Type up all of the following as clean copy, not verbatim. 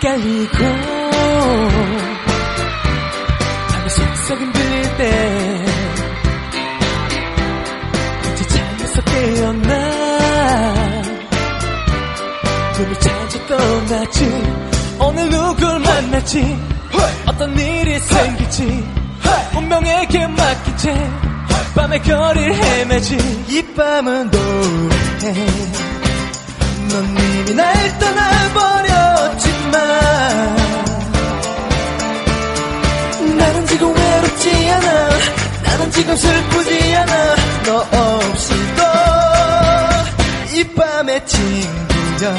헷갈리고 밤에 속삭임 들릴 때 이제 잠에서 깨어나 눈을 자주 떠나지. 오늘 누굴 만날지 어떤 일이 생길지 운명에게 맡긴 채 밤의 거리를 헤매지. 이 밤은 노래해. 넌 이미 날 떠나버렸지만 나는 지금 외롭지 않아. 나는 지금 슬프지 않아. 너 없이도 이 밤의 친구야.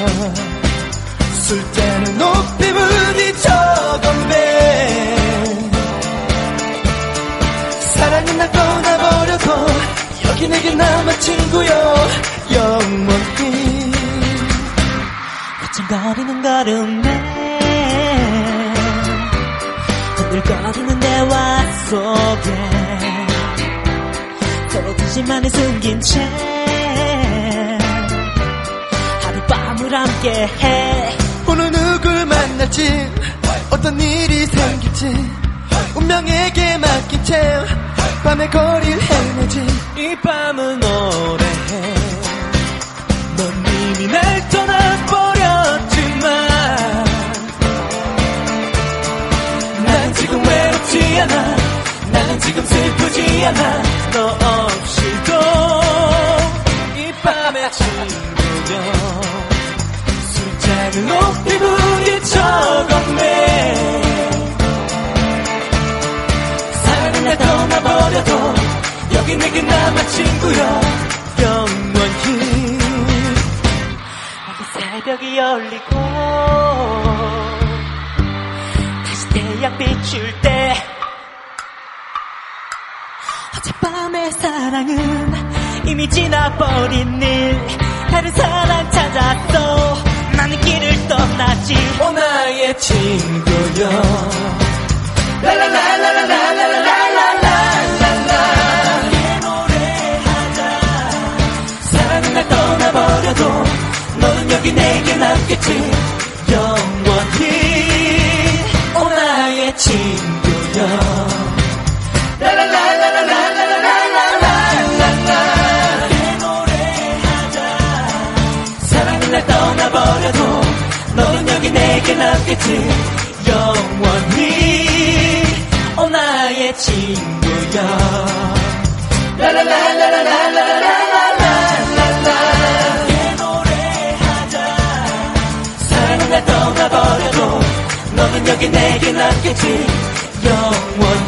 술잔을 높이 부딪혀 건배. 사랑은 날 떠나버려도 여기 내게 남은 친구여. 영원히 거칠거리는 걸음에 흔들거리는 대화 속에 서로 진심만을 숨긴 채 하룻밤을 함께해. 오늘 누굴 만날지 어떤 일이 생길지 운명에게 맡긴 채 밤의 거리를 헤매지. 이 밤은 노래해. 넌 이미 날 떠나버렸지만 난 지금 외롭지 않아. 나는 지금 슬프지 않아. 너 없이도 이 밤의 친구여. 술잔을 높이 부딪혀 건네. 사랑은 날 떠나버려도 여기 내게 남은 친구여. 영원히. 새벽이 열리고 다시 태양 비출 때 어젯밤의 사랑은 이미 지나버린 일. 다른 사랑 찾았어. 나는 길을 떠나지. 오 나의 친구여. 라라라라라라라라라라라라. 노래하자. 사랑은 날 떠나버려도 너는 여기 내게 남겠지. 영원히. 오 나의 친구여. 라라라라라라라라라라라. 노래하자. 사랑은 날 떠나버려도 너는 여기 내게 남겠지. 영원히. 오 나의 친구여. 라라라라라라라라라라라. 날 떠나버려도 너는 여기 내게 남겠지. 영원